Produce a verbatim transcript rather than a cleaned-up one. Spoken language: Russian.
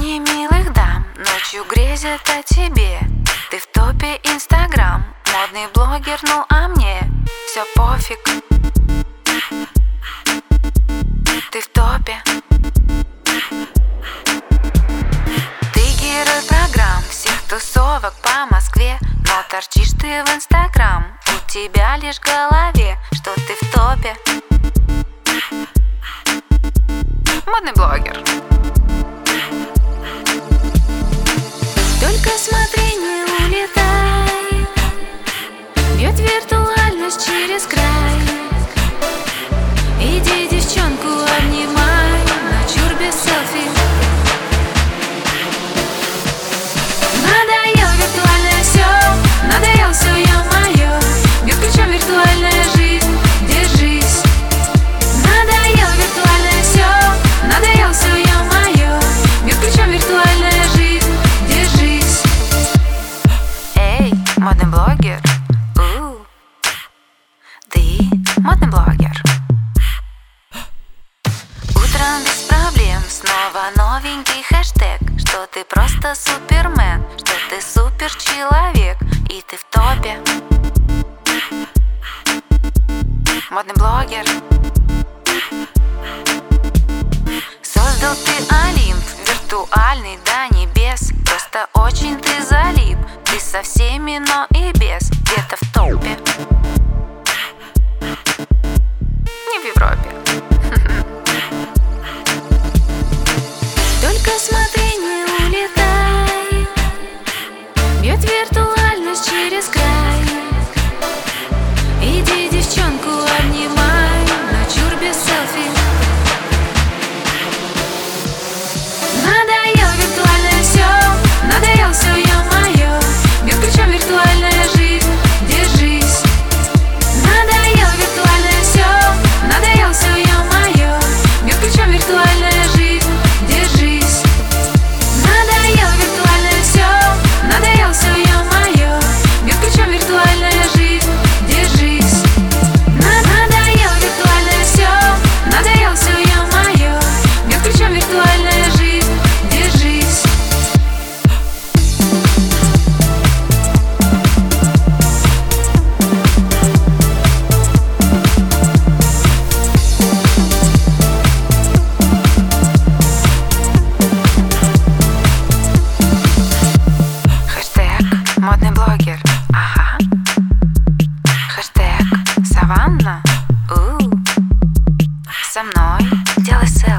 Сотни милых дам ночью грезят о тебе. Ты в топе Инстаграм, модный блогер, ну а мне все пофиг. Ты в топе. Ты герой программ, всех тусовок по Москве. Но торчишь ты в Инстаграм, у тебя лишь в голове, что ты в топе. Модный блогер. Только смотри, не улетай, бьет виртуальность через край. Иди девчонку обнимай, на чурбе селфи. Надоело виртуальное все, надоело все, ё-моё. Бьет ключом виртуальная жизнь, держись. Надоело виртуальное все, надоело все, ё-моё. Бьет ключом виртуальная жизнь, держись. Эй, модный блогер, у, ты модный блогер. Утром без проблем, снова новенький хэштег, что ты просто супермен, что ты супер человек, и ты в топе. Модный блогер. Создал ты Олимп, виртуальный до небес. Просто очень ты залип, ты со всеми, но и без. Где-то в топе. Не в Европе. Только смотри, не улетай, бьет виртуальность через край. Иди девчонку обнимай, на чурбе селфи. Надоело виртуальное все, надоело все, ё-моё. Бьет ключом виртуальная жизнь, держись. Надоело виртуальное все, надоело все, ё-моё. Бьет ключом виртуальная жизнь, держись. Надоело виртуальное все, надоело все, ё-моё. Бьет ключом виртуальная жизнь, держись. Надоело виртуальное все, надоело все, ё-моё. Бьет ключом виртуальная жизнь, держись. Хэштег модный блогер, ага. Хэштег саванна, у, со мной делай селфи.